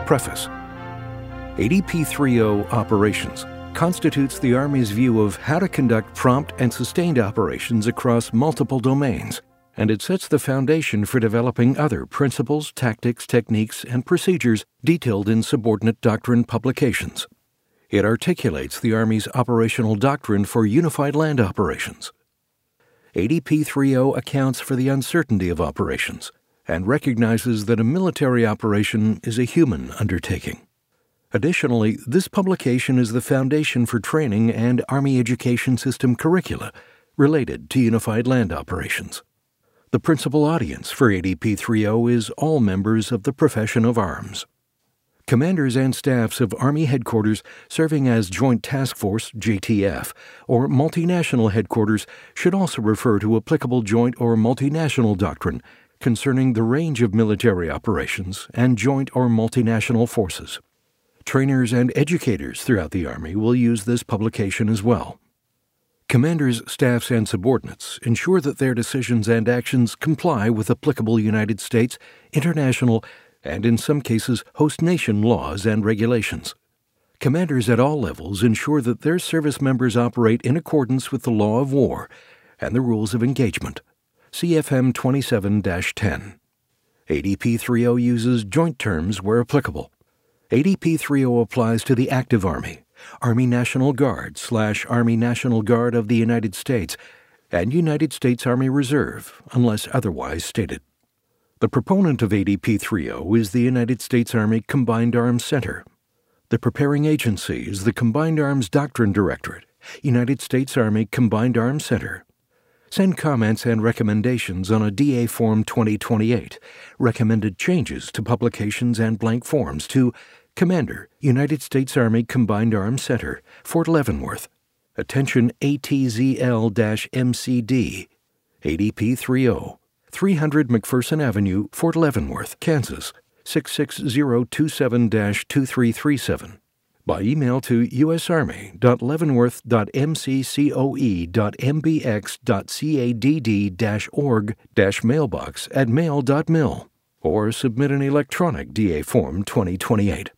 Preface. ADP 3.0 Operations constitutes the Army's view of how to conduct prompt and sustained operations across multiple domains, and it sets the foundation for developing other principles, tactics, techniques, and procedures detailed in subordinate doctrine publications. It articulates the Army's operational doctrine for unified land operations. ADP 3.0 accounts for the uncertainty of operations and recognizes that a military operation is a human undertaking. Additionally, this publication is the foundation for training and Army Education System curricula related to unified land operations. The principal audience for ADP 3.0 is all members of the profession of arms. Commanders and staffs of Army headquarters serving as Joint Task Force (JTF) or multinational headquarters should also refer to applicable joint or multinational doctrine concerning the range of military operations and joint or multinational forces. Trainers and educators throughout the Army will use this publication as well. Commanders, staffs, and subordinates ensure that their decisions and actions comply with applicable United States, international, and in some cases host nation laws and regulations. Commanders at all levels ensure that their service members operate in accordance with the law of war and the rules of engagement. CFM 27-10. ADP 3.0 uses joint terms where applicable. ADP 3.0 applies to the active Army, Army National Guard / Army National Guard of the United States, and United States Army Reserve, unless otherwise stated. The proponent of ADP 3.0 is the United States Army Combined Arms Center. The preparing agency is the Combined Arms Doctrine Directorate, United States Army Combined Arms Center. Send comments and recommendations on a DA Form 2028, recommended changes to publications and blank forms to Commander, United States Army Combined Arms Center, Fort Leavenworth. Attention ATZL-MCD, ADP 3.0, 300 McPherson Avenue, Fort Leavenworth, Kansas, 66027-2337. By email to usarmy.leavenworth.mccoe.mbx.cadd-org-mailbox@mail.mil, or submit an electronic DA Form 2028.